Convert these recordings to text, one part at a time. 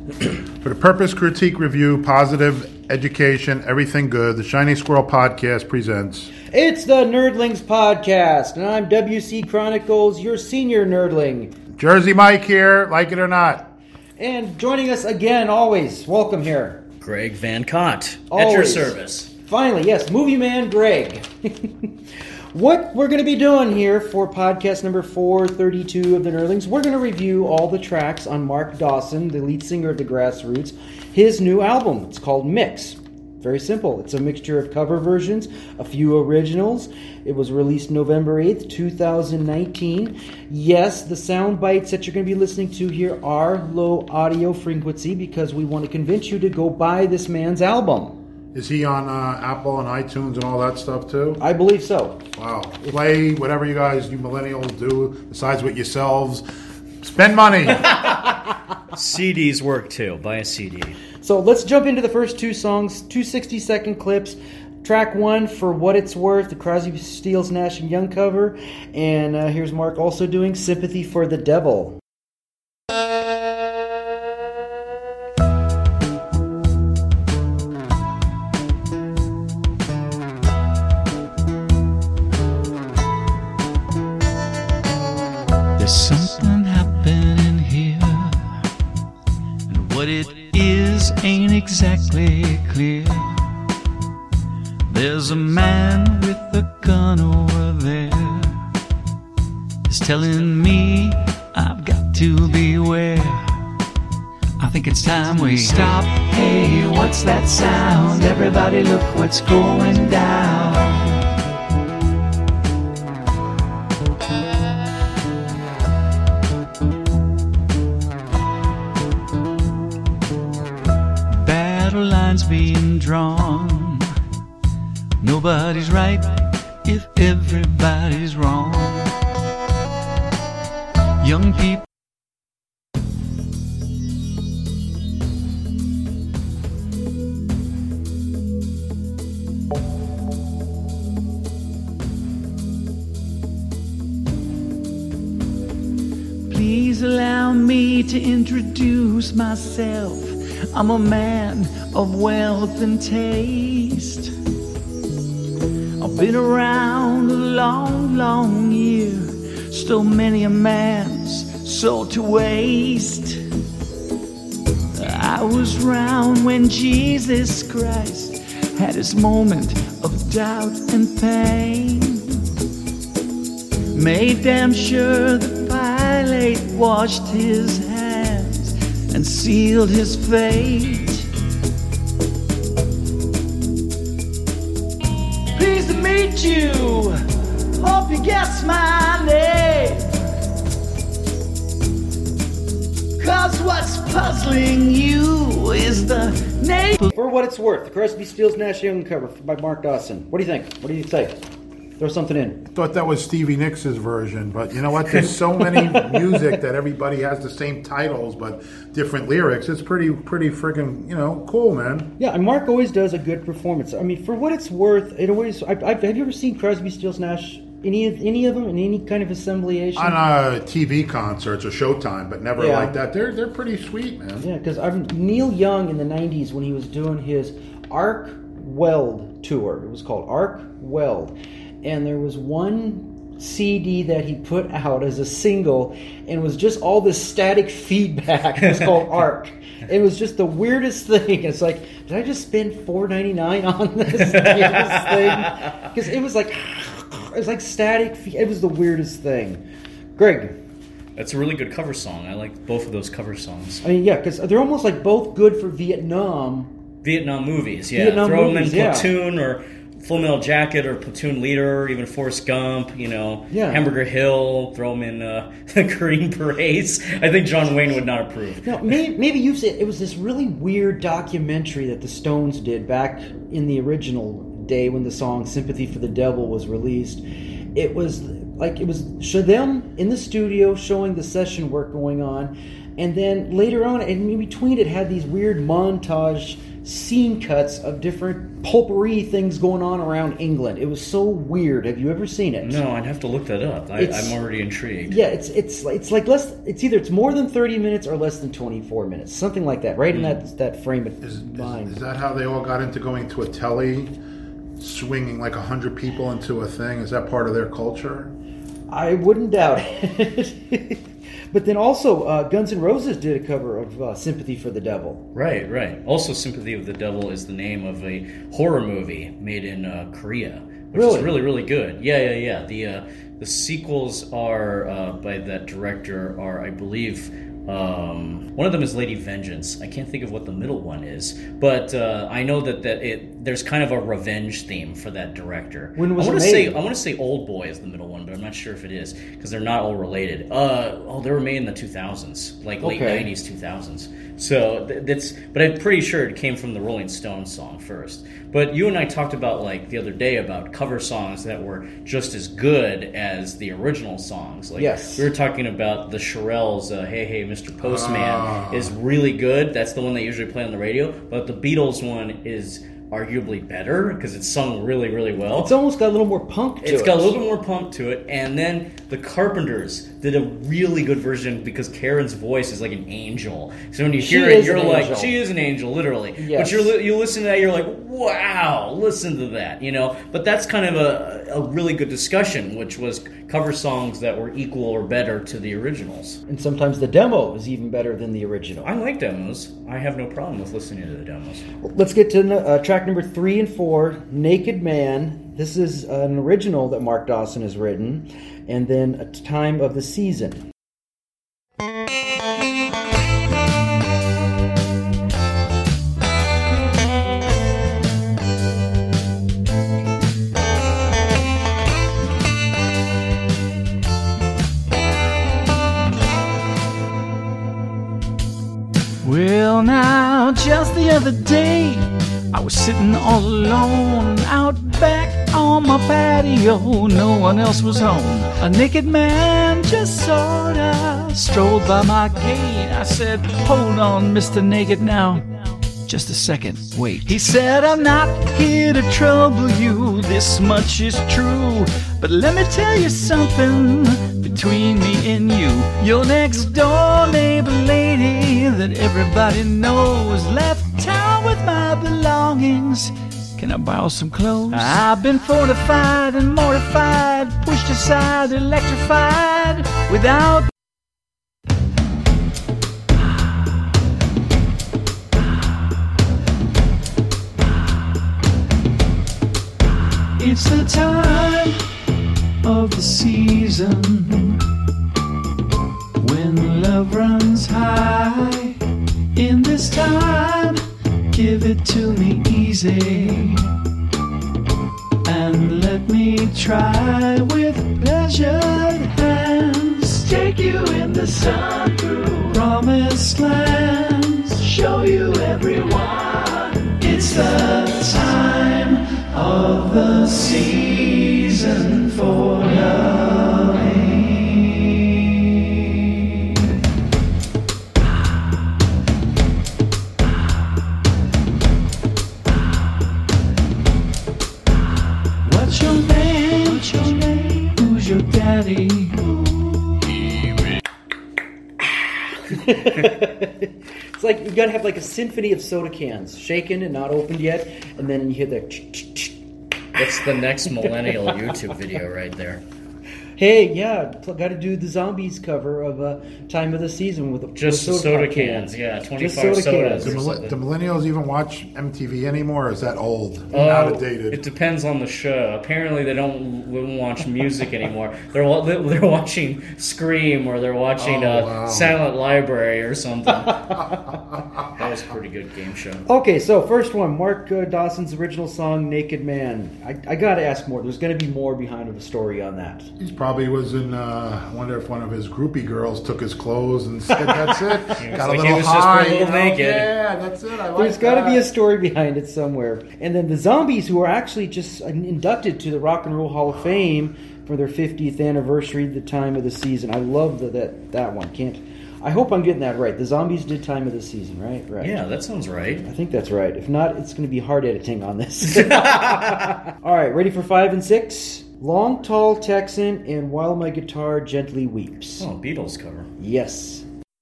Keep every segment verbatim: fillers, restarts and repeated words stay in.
For the Purpose, Critique, Review, Positive, Education, Everything Good, the Shiny Squirrel Podcast presents... It's the Nerdlings Podcast, and I'm W C Chronicles, your senior nerdling. Jersey Mike here, like it or not. And joining us again, always, welcome here. Greg Van Cott, always. At your service. Finally, yes, Movie Man Greg. What we're going to be doing here for podcast number four thirty-two of the Nerdlings, we're going to review all the tracks on Mark Dawson, the lead singer of the Grassroots, his new album. It's called Mix. Very simple. It's a mixture of cover versions, a few originals. It was released November eighth, twenty nineteen. Yes, the sound bites that you're going to be listening to here are low audio frequency because we want to convince you to go buy this man's album. Is he on uh, Apple and iTunes and all that stuff too? I believe so. Wow. Play whatever you guys, you millennials do, besides with yourselves. Spend money. C Ds work too. Buy a C D. So let's jump into the first two songs, two sixty-second clips. Track one, For What It's Worth, the Crosby, Stills, Nash and Young cover. And uh, here's Mark also doing Sympathy for the Devil. There's something happening here, and what it is ain't exactly clear. There's a man with a gun over there. He's telling me I've got to beware. I think it's time we stop. Hey, what's that sound? Everybody look what's going down. Lines being drawn. Nobody's right if everybody's wrong. Young people. Please allow me to introduce myself. I'm a man of wealth and taste. I've been around a long, long year. Stole many a man's soul to waste. I was round when Jesus Christ had his moment of doubt and pain. Made damn sure that Pilate washed his hands and sealed his fate. Pleased to meet you. Hope you guess my name. Cause what's puzzling you is the name. For What It's Worth, the Crosby, Stills, Nash Young cover by Mark Dawson. What do you think? What do you say? Throw something in. I thought that was Stevie Nicks' version, but you know what? There's so many music that everybody has the same titles but different lyrics. It's pretty, pretty friggin', you know, cool, man. Yeah, and Mark always does a good performance. I mean, for what it's worth, it always. I, I, have you ever seen Crosby, Stills, Nash? Any of any of them in any kind of assembliation? On uh, T V concerts or Showtime, but never yeah. like that. They're they're pretty sweet, man. Yeah, because Neil Young in the nineties when he was doing his Arc Weld tour. It was called Arc Weld. And there was one C D that he put out as a single, and it was just all this static feedback. It was called Arc. It was just the weirdest thing. It's like, did I just spend four ninety-nine on this weirdest thing? Because it was like, it was like static. Fe- it was the weirdest thing. Greg. That's a really good cover song. I like both of those cover songs. I mean, yeah, because they're almost like both good for Vietnam. Vietnam movies, yeah. Vietnam Throw movies, them in yeah. Platoon or Full Metal Jacket or Platoon Leader, or even Forrest Gump, you know, yeah. Hamburger Hill, throw them in uh, the Green Berets. I think John Wayne would not approve. Now, maybe, maybe you've seen, it was this really weird documentary that the Stones did back in the original day when the song Sympathy for the Devil was released. It was like, it was show them in the studio showing the session work going on, and then later on, and in between it had these weird montage scene cuts of different potpourri things going on around England. It was so weird. Have you ever seen it? No, I'd have to look that up. I, It's- I'm already intrigued. Yeah, it's it's it's like less. It's either it's more than thirty minutes or less than twenty-four minutes, something like that. Right in that that frame of Is, mind. is, is that how they all got into going to a telly, swinging like a hundred people into a thing? Is that part of their culture? I wouldn't doubt it. But then also, uh, Guns N' Roses did a cover of uh, "Sympathy for the Devil." Right, right. Also, Sympathy of the Devil is the name of a horror movie made in uh, Korea, which Really? is really, really good. Yeah, yeah, yeah. The uh, the sequels are uh, by that director are, I believe, um, one of them is Lady Vengeance. I can't think of what the middle one is, but uh, I know that that it there's kind of a revenge theme for that director. When was I it wanna made? say I want to say Old Boy is the middle one, but I'm not sure if it is because they're not all related. Uh, oh, they were made in the two thousands, like late Okay. nineties, two thousands. So th- that's, but I'm pretty sure it came from the Rolling Stones song first. But you and I talked about like the other day about cover songs that were just as good as the original songs. Like Yes. we were talking about the Shirelles' uh, "Hey Hey Mister Postman" Ah. is really good. That's the one they usually play on the radio. But the Beatles one is arguably better because it's sung really, really well. It's almost got a little more punk to It's it. got a little bit more pump to it, and then the Carpenters did a really good version because Karen's voice is like an angel. So when you She hear it, is you're an like, angel. she is an angel, literally. Yes. But you're li- you listen to that, you're like, wow, listen to that, you know. But that's kind of a a really good discussion, which was cover songs that were equal or better to the originals. And sometimes the demo is even better than the original. I like demos. I have no problem with listening to the demos. Let's get to uh, track number three and four, Naked Man. This is an original that Mark Dawson has written. And then A Time of the Season. Well, now, just the other day, I was sitting all alone out back on my patio. No one else was home. A naked man just sorta strolled by my gate. I said, "Hold on, Mister Naked, now. Just a second, wait." He said, "I'm not here to trouble you, this much is true. But let me tell you something between me and you. Your next door neighbor lady that everybody knows left town with my belongings. Can I borrow some clothes? I've been fortified and mortified, pushed aside, electrified, without..." It's the time of the season when love runs high. In this time, give it to me easy and let me try with pleasured hands. Take you in the sun through promised lands, show you everyone. It's the time of the season for loving. What's your name? What's your name? Who's your daddy? It's like you gotta have like a symphony of soda cans, shaken and not opened yet, and then you hear the That's the next millennial YouTube video right there. hey, yeah, got to do the Zombies cover of uh, Time of the Season with Just with the soda pop cans, can. yeah, Just twenty-five soda sodas. Do, cans. or mille- something. do millennials even watch M T V anymore, or is that old and Uh, out of dated? It depends on the show. Apparently, they don't wouldn't watch music anymore. They're wa- they're watching Scream or they're watching Oh, uh, wow. Silent Library or something. That was a pretty good game show. Okay, so first one, Mark uh, Dawson's original song, Naked Man. I, I got to ask more. There's going to be more behind the story on that. He probably was in. Uh, I wonder if one of his groupie girls took his clothes and said, "That's it." was Got a like, little he was just high, a little you know? naked. Yeah, that's it. I like There's got to that. be a story behind it somewhere. And then the Zombies, who are actually just inducted to the Rock and Roll Hall of Fame for their fiftieth anniversary, the Time of the Season. I love the, that that one. Can't I hope I'm getting that right. The Zombies did Time of the Season, right? Right. Yeah, that sounds right. I think that's right. If not, it's going to be hard editing on this. All right, ready for five and six? Long, Tall Texan and While My Guitar Gently Weeps. Oh, Beatles cover. Yes.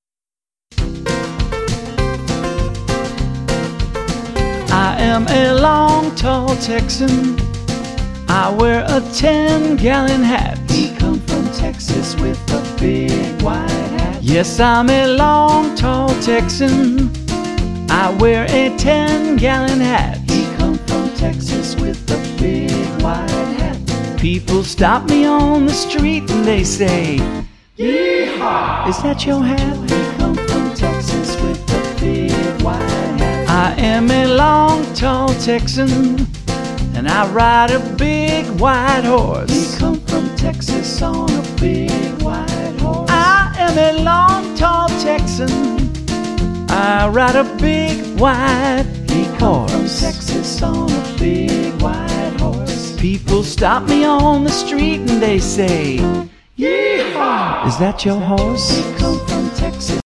I am a long, tall Texan. I wear a ten-gallon hat. We come from Texas with a big white hat. Yes, I'm a long, tall Texan. I wear a ten-gallon hat. We come from Texas with a big white hat. People stop me on the street and they say, "Yeehaw! Is that your hat?" We come from Texas with a big white hat. I am a long, tall Texan, and I ride a big white horse. We come from Texas on a big white horse. I am a long, tall Texan. I ride a big white we horse. From Texas on a big white horse. People stop me on the street and they say, "Yeehaw! Is that your horse?" We come from Texas.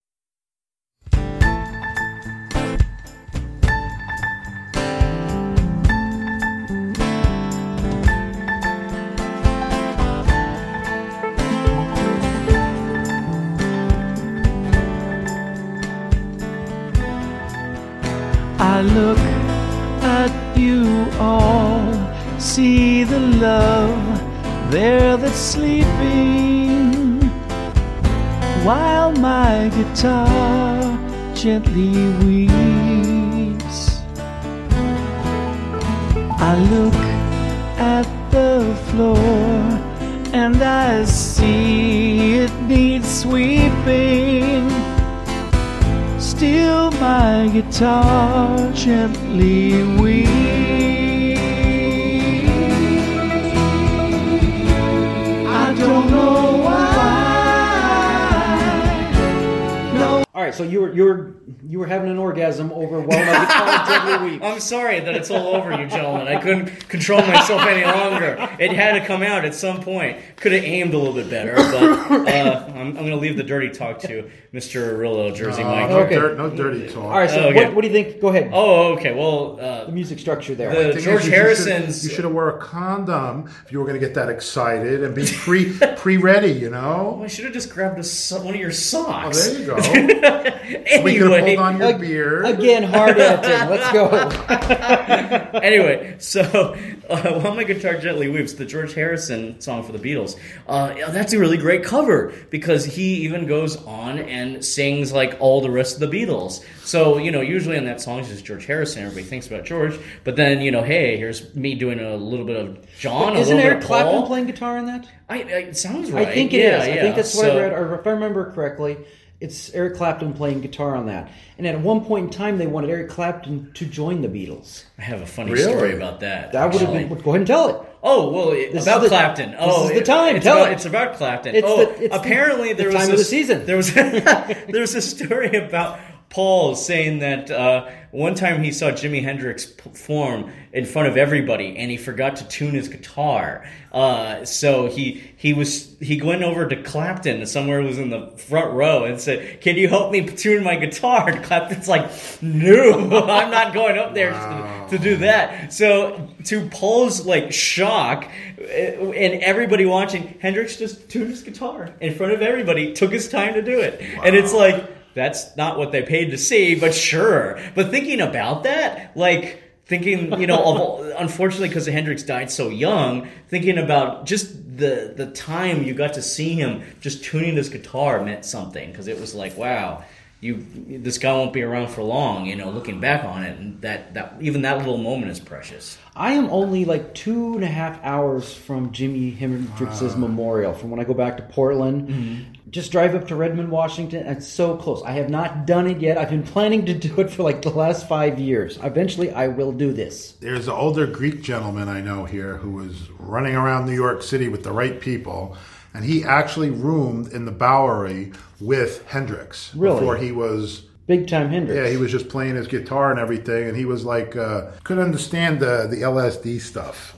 I look at you all, see the love there that's sleeping, while my guitar gently weeps. I look at the floor and I see it needs sweeping. Still my guitar gently weeps. I don't know why. No. All right, so you were you were you were having an orgasm over While My Guitar Gently Weeps. I'm sorry that it's all over you, gentlemen. I couldn't control myself any longer. It had to come out at some point. Could have aimed a little bit better, but uh, I'm, I'm going to leave the dirty talk to Mister Arillo, Jersey No, Mike. no, Okay. dirt, no dirty talk. All right, so Oh, okay. what, what do you think? Go ahead. Oh, okay. Well, uh, The music structure there. the- Thing George is, you Harrison's- should- You should have wore a condom if you were going to get that excited and be pre pre ready. You know. I should have just grabbed a, so- one of your Oh, socks. there you go. anyway, We could have pulled on your Ag- beard. Again, hard editing. Let's go. anyway, so uh, While My Guitar Gently Weeps, the George Harrison song for the Beatles, uh, yeah, that's a really great cover because he even goes on and sings like all the rest of the Beatles. So, you know, usually in that song it's just George Harrison, everybody thinks about George, but then, you know, hey, here's me doing a little bit of John, a Isn't little Eric bit of Paul. Clapton playing guitar in that? I, I, it sounds right. I think it yeah, is. I yeah. think that's what So- I read. Or if I remember correctly, it's Eric Clapton playing guitar on that. And at one point in time, they wanted Eric Clapton to join the Beatles. I have a funny Really? story about that. That would have actually. been. Go ahead and tell it. Oh, well, it- This about is the- Clapton. this Oh, is the it- time. It's Tell about, it. It's about Clapton. It's oh, the- it's the- apparently the there time was of this, the season. There was there was a story about Paul saying that uh, one time he saw Jimi Hendrix perform in front of everybody, and he forgot to tune his guitar. Uh, so he he was he went over to Clapton, somewhere was in the front row, and said, "Can you help me tune my guitar?" And Clapton's like, "No, I'm not going up there Wow. to, to do that." So to Paul's like shock, uh, and everybody watching, Hendrix just tuned his guitar in front of everybody, took his time to do it, and it's like. That's not what they paid to see, but sure. But thinking about that, like thinking, you know, of, unfortunately because Hendrix died so young, thinking about just the the time you got to see him just tuning his guitar meant something because it was like, wow, you this guy won't be around for long. You know, looking back on it, and that that even that little moment is precious. I am only like two and a half hours from Jimi Hendrix's memorial. From when I go back to Portland, Mm-hmm. just drive up to Redmond, Washington. It's so close. I have not done it yet. I've been planning to do it for like the last five years. Eventually, I will do this. There's an older Greek gentleman I know here who was running around New York City with the right people, and he actually roomed in the Bowery with Hendrix Really? before he was. Big time Hendrix. Yeah, he was just playing his guitar and everything, and he was like, uh, couldn't understand the the L S D stuff.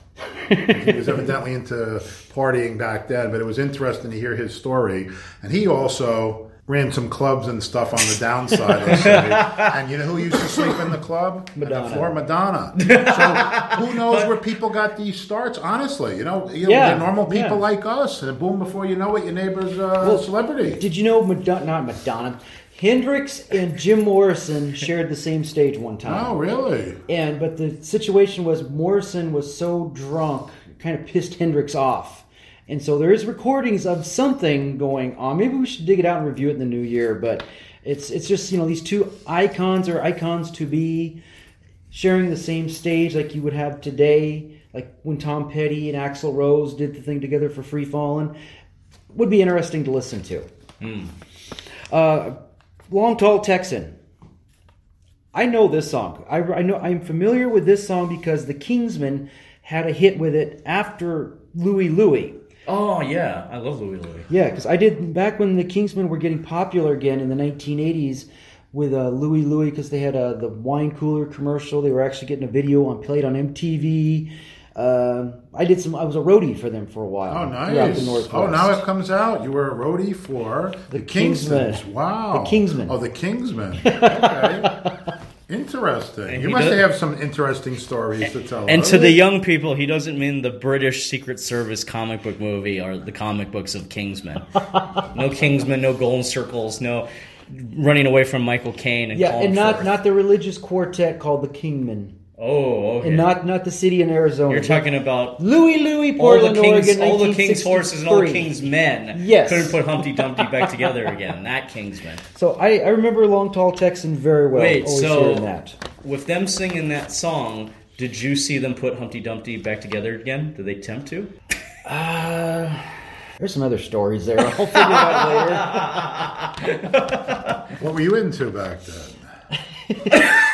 He was evidently into partying back then, but it was interesting to hear his story. And he also ran some clubs and stuff on the downside, let's say. And you know who used to sleep in the club? Madonna. On the floor? Madonna. So who knows where people got these starts, honestly. You know, you know Yeah, the normal people yeah. like us. And boom, before you know it, your neighbor's a Well, celebrity. Did you know Madonna, not Madonna, Hendrix and Jim Morrison shared the same stage one time? Oh, really? And but the situation was Morrison was so drunk, kind of pissed Hendrix off. And so there is recordings of something going on. Maybe we should dig it out and review it in the new year. But it's it's just, you know, these two icons or icons to be sharing the same stage like you would have today, like when Tom Petty and Axl Rose did the thing together for Free Fallin'. Would be interesting to listen to. Mm. Uh, Long Tall Texan. I know this song. I, I know I'm familiar with this song because the Kingsmen had a hit with it after Louie Louie. Oh, yeah. I love Louie Louie. Yeah, because I did back when the Kingsmen were getting popular again in the nineteen eighties with uh, Louie Louie, because they had uh, the wine cooler commercial. They were actually getting a video on played on M T V. Uh, I did some. I was a roadie for them for a while. Oh, throughout nice. the Northwest. Oh, now it comes out. You were a roadie for the, The Kingsmen. Kingsmen. Wow. The Kingsmen. Oh, the Kingsmen. Okay. Interesting. And You he must does- have some interesting stories to tell And us. to the young people, he doesn't mean the British Secret Service comic book movie or the comic books of Kingsman. No Kingsman, no golden circles, no running away from Michael Caine and Yeah, Colin and not Firth. not the religious quartet called the Kingmen, Oh, okay. and not not the city in Arizona. You're talking about Louie Louie, all the Portland, king's, Oregon, all the king's horses and all the nineteen king's sixty-three. men. Yes. Couldn't put Humpty Dumpty back together again. That Kingsman. So I, I remember Long Tall Texan very well. Wait, always so hearing that. with them singing that song, did you see them put Humpty Dumpty back together again? Did they attempt to? Uh, there's some other stories there. I'll figure it out later. What were you into back then?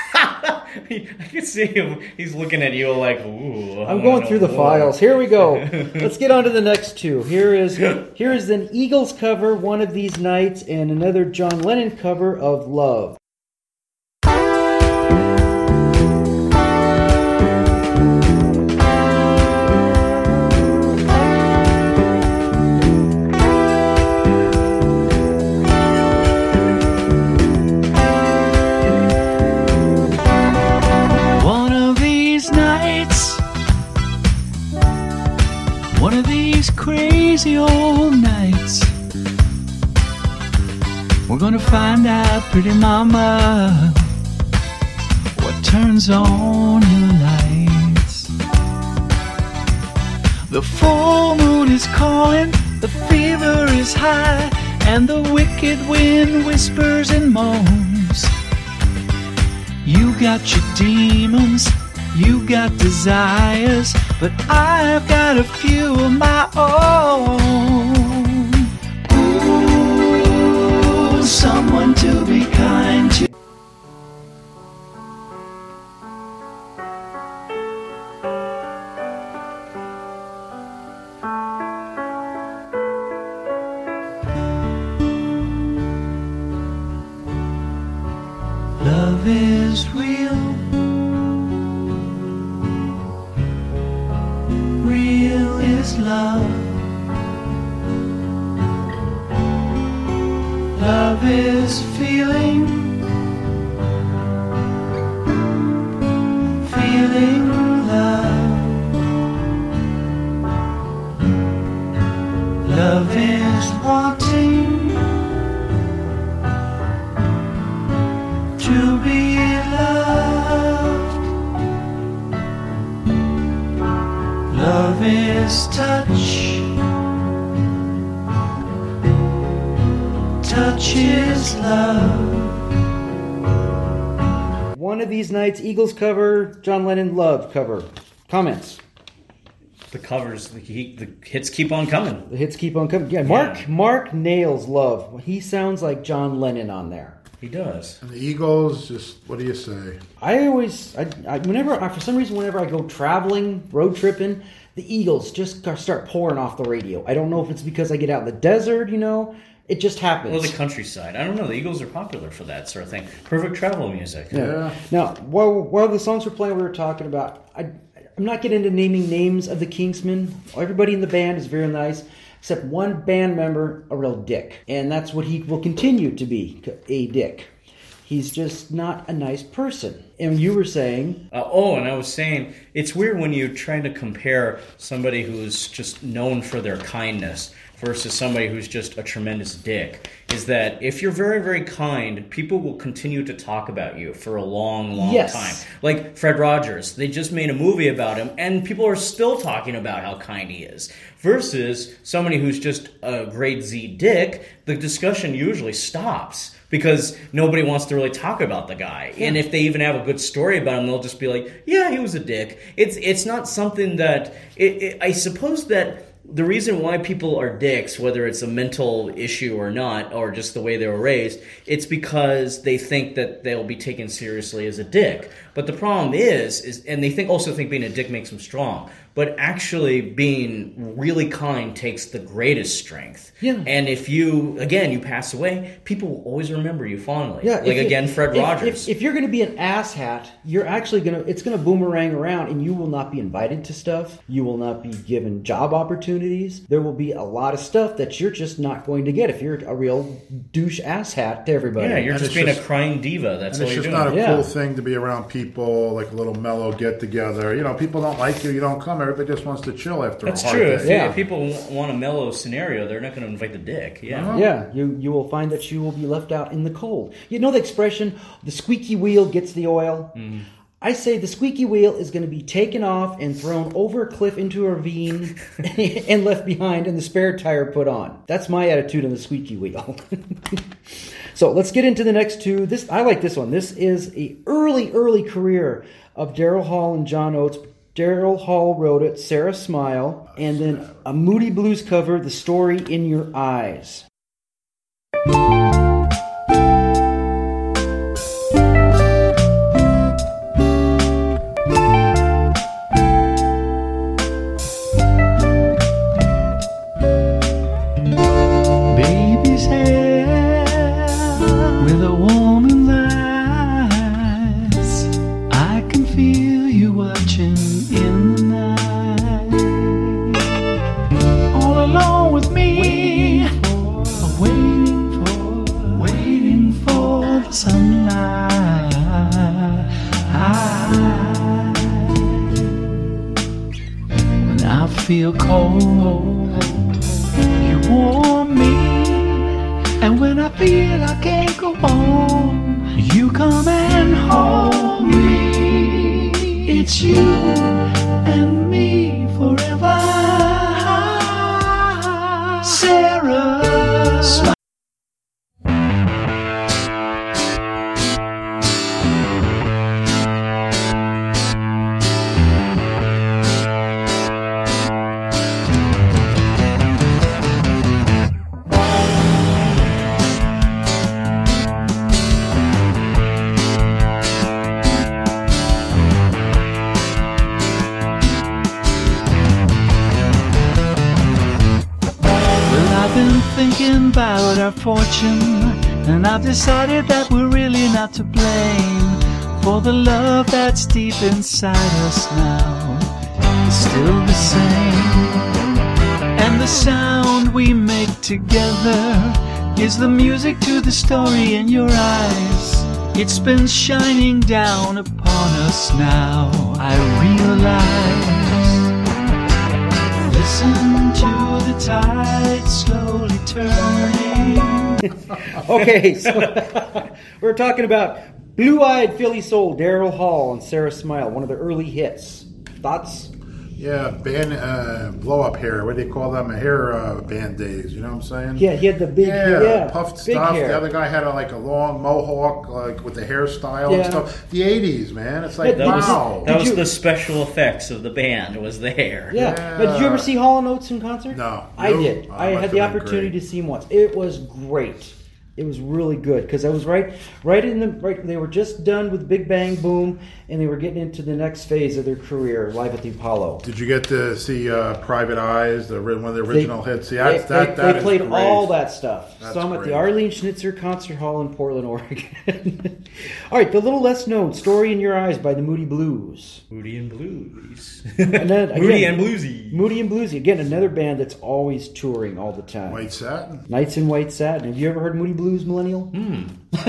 I can see him. He's looking at you like, ooh. I I'm wanna going know through the more. files. Here we go. Let's get on to the next two. Here is here is an Eagles cover, One of These Nights, and another John Lennon cover of Love. One of these nights, one of these crazy old nights, we're gonna find out, pretty mama, what turns on your lights. The full moon is calling, the fever is high, and the wicked wind whispers and moans. You got your demons, you got desires, but I've got a few of my own. Ooh, someone to be kind to. Love is real. Real is love. Love is feeling. Feeling love. Love is wanting to be loved. Love is touch. Touch is love. One of These Nights, Eagles cover, John Lennon Love cover. Comments? The covers, the, he, the hits keep on coming. The hits keep on coming. Yeah, Mark Yeah. Mark nails Love. He sounds like John Lennon on there. He does. And the Eagles, just what do you say? I always, I, I whenever, I, for some reason, whenever I go traveling, road tripping, the Eagles just start pouring off the radio. I don't know if it's because I get out in the desert, you know. It just happens. Well, the countryside. I don't know. The Eagles are popular for that sort of thing. Perfect travel music. Yeah. Now, while while the songs were playing, we were talking about. I, I'm not getting into naming names of the Kingsmen. Everybody in the band is very nice. except one band member a real dick. And that's what he will continue to be, a dick. He's just not a nice person. And you were saying... Uh, oh, and I was saying, it's weird when you're trying to compare somebody who's just known for their kindness versus somebody who's just a tremendous dick, is that if you're very, very kind, people will continue to talk about you for a long, long yes. time. Like Fred Rogers, they just made a movie about him, and people are still talking about how kind he is. Versus somebody who's just a grade Z dick, the discussion usually stops because nobody wants to really talk about the guy. Yeah. And if they even have a good story about him, they'll just be like, yeah, he was a dick. It's it's not something that... It, it, I suppose that the reason why people are dicks, whether it's a mental issue or not, or just the way they were raised, it's because they think that they'll be taken seriously as a dick. But the problem is, is and they think also think being a dick makes them strong. But actually being really kind takes the greatest strength. Yeah. And if you, again, you pass away, people will always remember you fondly. Yeah, like, again, you, Fred if, Rogers. If, if you're going to be an asshat, you're actually going to, it's going to boomerang around, and you will not be invited to stuff. You will not be given job opportunities. There will be a lot of stuff that you're just not going to get if you're a real douche asshat to everybody. Yeah, you're And just it's being just- a crying diva. That's And all it's you're just doing. not a Yeah. cool thing to be around people, like a little mellow get together. You know, people don't like you, you don't come. Everybody just wants to chill after That's a hard true. day. If, Yeah. if people want a mellow scenario, they're not going to invite the dick. Yeah. Uh-huh. Yeah, you, you will find that you will be left out in the cold. You know the expression, the squeaky wheel gets the oil? Mm. I say the squeaky wheel is going to be taken off and thrown over a cliff into a ravine and left behind and the spare tire put on. That's my attitude on the squeaky wheel. So let's get into the next two. This I like this one. This is a early, early career of Daryl Hall and John Oates. Daryl Hall wrote it, Sarah Smile, and then a Moody Blues cover, The Story in Your Eyes. Baby's hair with a woman lies. I can feel you watching in the night. All alone with me, waiting for, waiting for the sunlight. When I feel cold, you warm me, and when I feel I can't go on, you come and hold me. It's you and me forever, Sarah. Smile. Thinking about our fortune, and I've decided that we're really not to blame for the love that's deep inside us now. It's still the same, and the sound we make together is the music to the story in your eyes. It's been shining down upon us now, I realize. Listen to the tide slowly turning. Okay, so we're talking about Blue-Eyed Philly Soul, Daryl Hall and Sarah Smile, one of the early hits. Thoughts? Yeah, band, uh, blow up hair. What do they call them? Hair uh, band days. You know what I'm saying? Yeah, he had the big, yeah, yeah, puffed big stuff. hair. The other guy had a, like a long mohawk, like with the hairstyle Yeah. and stuff. The eighties, man. It's like That That was, wow. that Did was you- the special effects of the band, was the hair. Yeah. Yeah. But did you ever see Hall and Oates in concert? No. I Nope. did. Oh, I must had the have been opportunity great. to see him once. It was great. It was really good because I was right, right in the right. They were just done with Big Bang Boom, and they were getting into the next phase of their career, live at the Apollo. Did you get to see uh, Private Eyes, the one of the original they, hits? See, that's, they, that, they, that they is played great. all that stuff. That's Saw them at the great. Arlene Schnitzer Concert Hall in Portland, Oregon. All right, the little less known "Story in Your Eyes" by the Moody Blues. Moody and Blues. And then, again, Moody and Bluesy. Moody and Bluesy. Again, another band that's always touring all the time. White Satin. Nights in White Satin. Have you ever heard Moody Blues, Millennial? Hmm.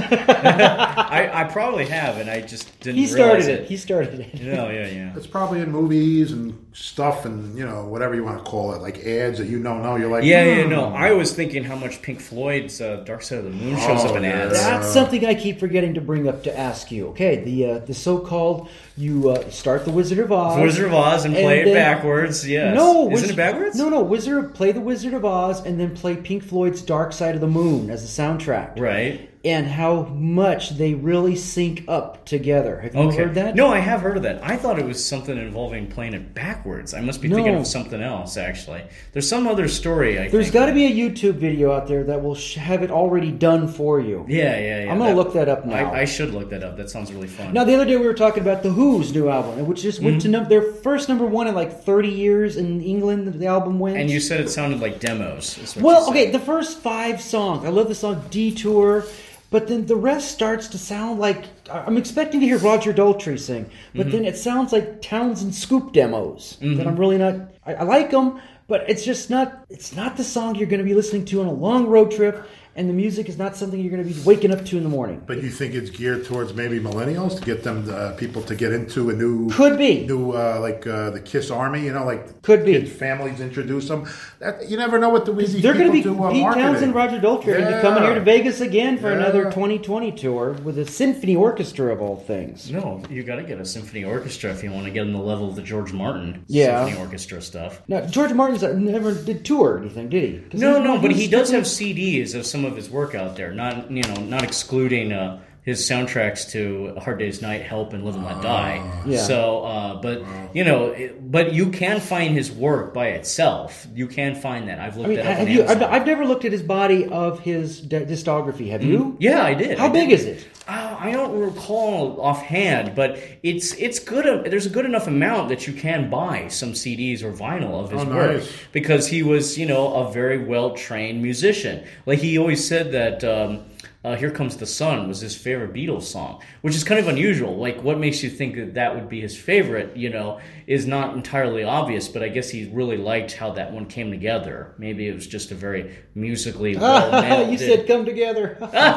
I, I probably have, and I just didn't He started realize it. He started it. Yeah, yeah, yeah. It's probably in movies and stuff and, you know, whatever you want to call it, like ads that you don't know. You're like, Yeah, yeah, hmm. no. I was thinking how much Pink Floyd's uh, Dark Side of the Moon shows Oh, up in yeah. ads. That's something I keep forgetting to bring up to ask you. Okay, the uh, the so-called, you uh, start the Wizard of Oz. Wizard of Oz and play and it then- backwards, yes. No, Isn't Wiz- it backwards? No, no. Wizard, play the Wizard of Oz and then play Pink Floyd's Dark Side of the Moon as a soundtrack. Right. And how much they really sync up together. Have you Okay. heard that? No, I have heard of that. I thought it was something involving playing it backwards. I must be No. thinking of something else, actually. There's some other story, I There's think. got to be a YouTube video out there that will sh- have it already done for you. Yeah, yeah, yeah. I'm going to look that up now. I, I should look that up. That sounds really fun. Now, the other day we were talking about The Who's new album, which just went Mm-hmm. to num- their first number one in like thirty years in England. The album went. and you said it sounded like demos. is what well, you okay, said. the first five songs. I love the song Detour, but then the rest starts to sound like I'm expecting to hear Roger Daltrey sing, but Mm-hmm. then it sounds like Townsend Scoop demos that I'm really not. I, I like them, but it's just not. It's not the song you're going to be listening to on a long road trip. And the music is not something you're going to be waking up to in the morning. But you think it's geared towards maybe millennials to get them, uh, people to get into a new, Could be. new uh, like uh, the Kiss Army, you know, like Could be. kids, families introduce them. That, you never know what the these They're going to be people do uh, Pete marketing. Townsend, Roger Daltrey are going to be coming here to Vegas again for Yeah. another twenty twenty tour with a symphony orchestra of all things. No, you got to get a symphony orchestra if you want to get on the level of the George Martin Yeah. symphony orchestra stuff. Now, George Martin's uh, never did tour or anything, did he? 'Cause No, he's- no, but he he's does strictly- have C Ds of some of his work out there. Not you know, not excluding uh, his soundtracks to A Hard Day's Night, Help, and Live and Let Die. Yeah. So, uh, but you know, it, but you can find his work by itself. You can find that. I've looked I mean, that up have on you? I've, Amazon. I've never looked at his body of his d- discography. Have you? Yeah, I did. How I big did. is it? Uh, I don't recall offhand, but it's it's good. uh, There's a good enough amount that you can buy some C Ds or vinyl of his Oh, work nice. because he was, you know, a very well trained musician. Like he always said that. Um, uh, "Here Comes the Sun" was his favorite Beatles song, which is kind of unusual. Like, what makes you think that that would be his favorite, you know, is not entirely obvious, but I guess he really liked how that one came together. Maybe it was just a very musically well you said come together.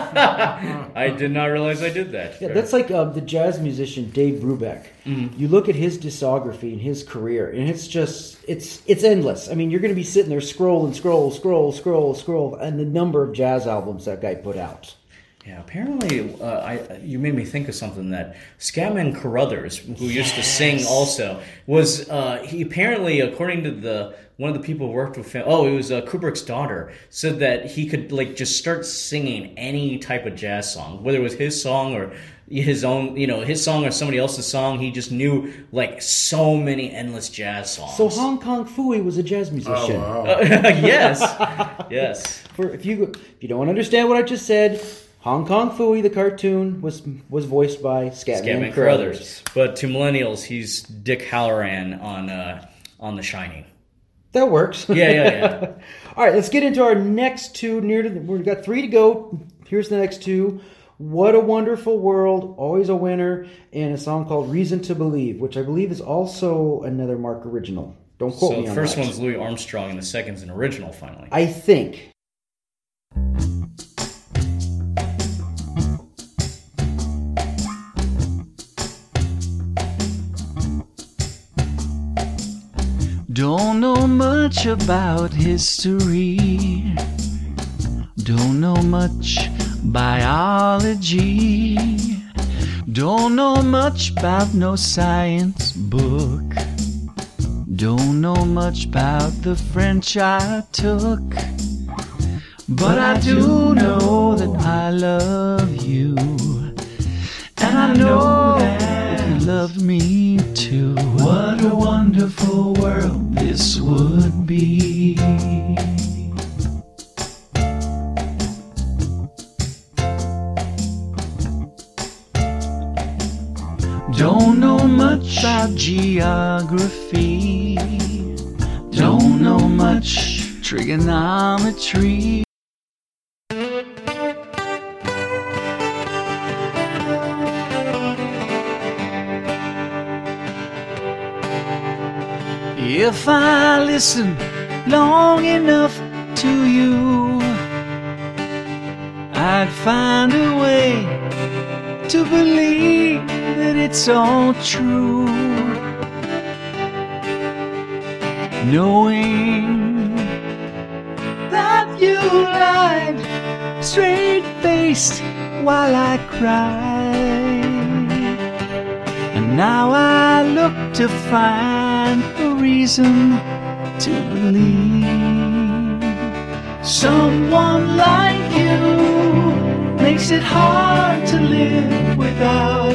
I did not realize I did that. Yeah, that's like um, the jazz musician Dave Brubeck. Mm-hmm. You look at his discography and his career, and it's just it's it's endless. I mean, you're going to be sitting there scrolling, scroll, scroll, scroll, scroll, and the number of jazz albums that guy put out. Yeah, apparently, uh, I you made me think of something that Scatman Carruthers, who used to sing also, was uh, he apparently, according to the one of the people who worked with him, oh, it was uh, Kubrick's daughter, said that he could like just start singing any type of jazz song, whether it was his song or his own, you know, his song or somebody else's song. He just knew like so many endless jazz songs. So Hong Kong Phooey was a jazz musician. Oh, wow. yes, yes. For if you if you don't understand what I just said, Hong Kong Phooey, the cartoon, was was voiced by Scatman, Scatman Carruthers. But to millennials, he's Dick Halloran on uh, on The Shining. That works. Yeah, yeah, yeah. All right, let's get into our next two. Near to the, we've got three to go. Here's the next two. What a Wonderful World, always a winner, and a song called Reason to Believe, which I believe is also another Mark original. Don't quote So me the on first that. one's Louis Armstrong, and the second's an original. Finally, I think. Don't know much about history. Don't know much biology. Don't know much about no science book. Don't know much about the French I took. But I do know that I love you. And I know that you love me too. What a wonderful world this would be. Don't know much about geography. Don't know much trigonometry. If I listen long enough to you, I'd find a way to believe that it's all true. Knowing that you lied straight-faced while I cried, and now I look to find a reason to believe someone like you makes it hard to live without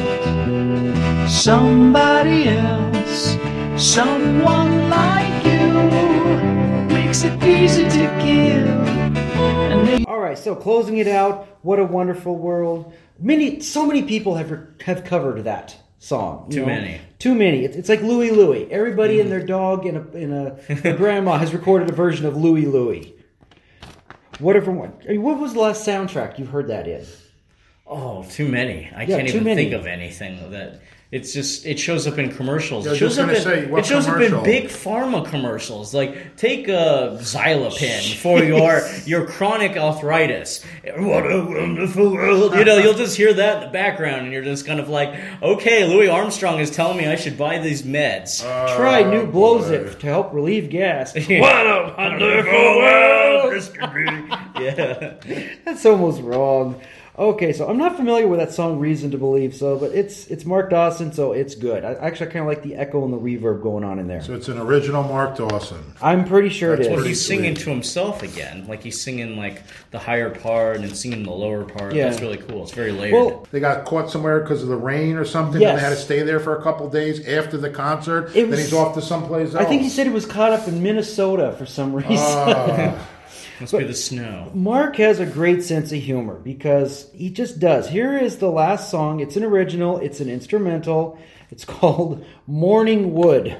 somebody else. Someone like you makes it easy to give. And they- All right, so closing it out, What a Wonderful World. Many, so many people have have covered that song. you Too know? many. Too many. It's, it's like Louie Louie. Everybody and their dog and a, and a, a grandma has recorded a version of Louie Louie. Whatever one. I mean, what was the last soundtrack you heard that in? Oh, too many. I Yeah, can't too even many. think of anything that. It's just it shows up in commercials. Yeah, I it was shows just up gonna in say, what it shows up commercial? in big pharma commercials. Like take a Xylopin for your your chronic arthritis. What a wonderful world! You know, you'll just hear that in the background, and you're just kind of like, okay, Louis Armstrong is telling me I should buy these meds. Try Oh, new Blowzip to help relieve gas. What a wonderful world this could be. Yeah. That's almost wrong. Okay, so I'm not familiar with that song "Reason to Believe," so but it's it's Mark Dawson, so it's good. I actually kind of like the echo and the reverb going on in there. So it's an original Mark Dawson. I'm pretty sure That's it Well, is. pretty he's singing sweet. to himself again. Like he's singing like the higher part and singing the lower part. Yeah. That's really cool. It's very layered. Well, They got caught somewhere because of the rain or something, Yes. and they had to stay there for a couple days after the concert. It then was- he's off to someplace else. I think he said it was caught up in Minnesota for some reason. Ah. Must be the snow. Mark has a great sense of humor because he just does. Here is the last song. It's an original. It's an instrumental. It's called "Morning Wood."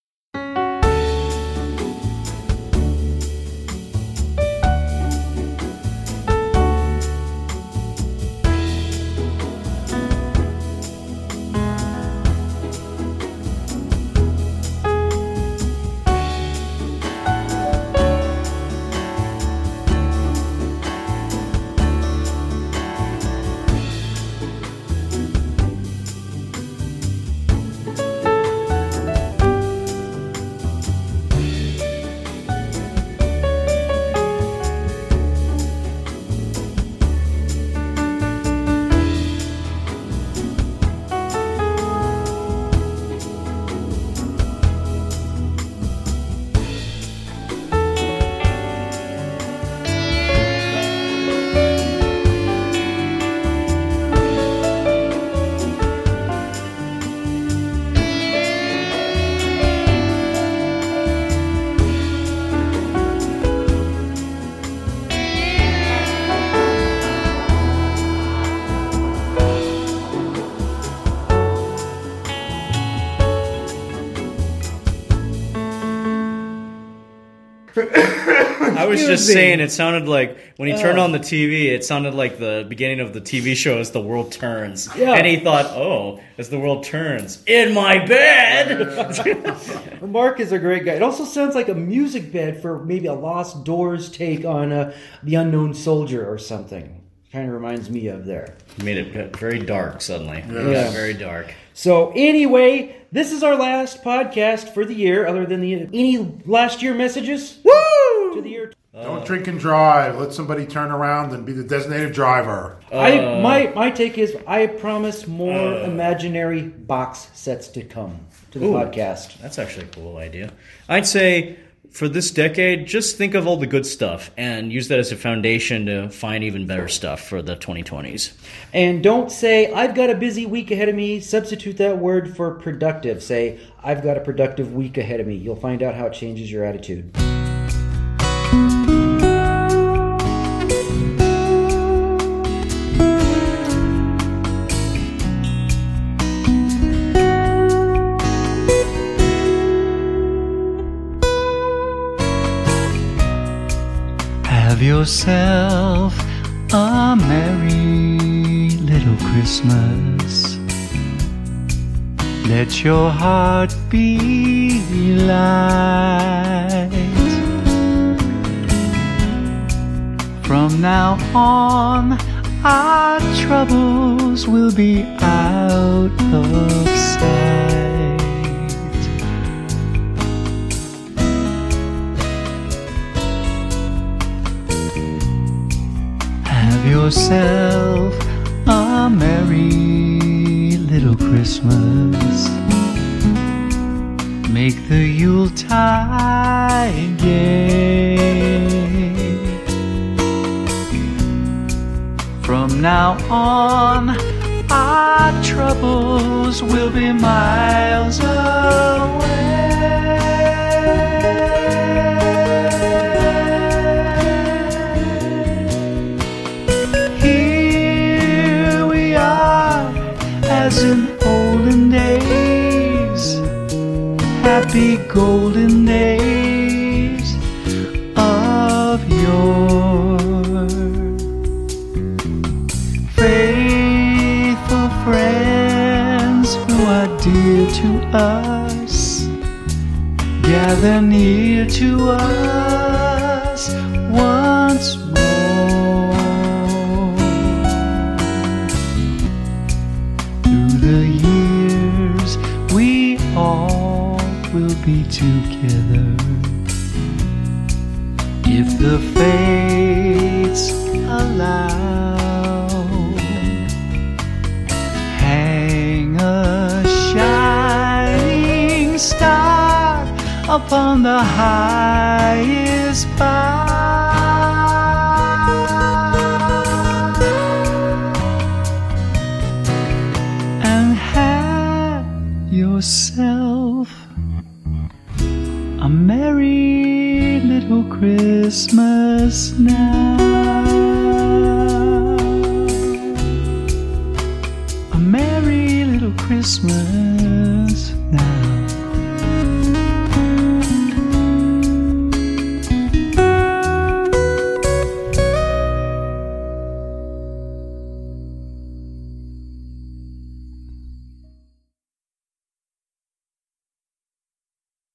I was Excuse just me. saying, it sounded like when he turned Oh. on the T V, it sounded like the beginning of the T V show as the world turns. Yeah. And he thought, oh, as the world turns, in my bed! Mark is a great guy. It also sounds like a music bed for maybe a Lost Doors take on uh, The Unknown Soldier or something. Kind of reminds me of there. Made it very dark suddenly. It Yeah. got very dark. So anyway, this is our last podcast for the year. Other than the any last year messages, woo, to the year. Don't drink and drive. Let somebody turn around and be the designated driver. I my my take is I promise more imaginary box sets to come to the Ooh. podcast. That's actually a cool idea. I'd say for this decade, just think of all the good stuff and use that as a foundation to find even better stuff for the twenty twenties. And don't say I've got a busy week ahead of me. Substitute that word for productive. Say I've got a productive week ahead of me. You'll find out how it changes your attitude. yourself a merry little Christmas. Let your heart be light. From now on, our troubles will be out of sight. Have yourself a merry little Christmas. Make the Yuletide gay. From now on, our troubles will be miles away. Here we are, as in olden days, happy golden days of yore. Faithful friends who are dear to us, gather near to us once more. Through the years we all will be together, if the fates allow. Hang a shining star upon the highest bough, and have yourself a merry little Christmas now. A merry little Christmas now.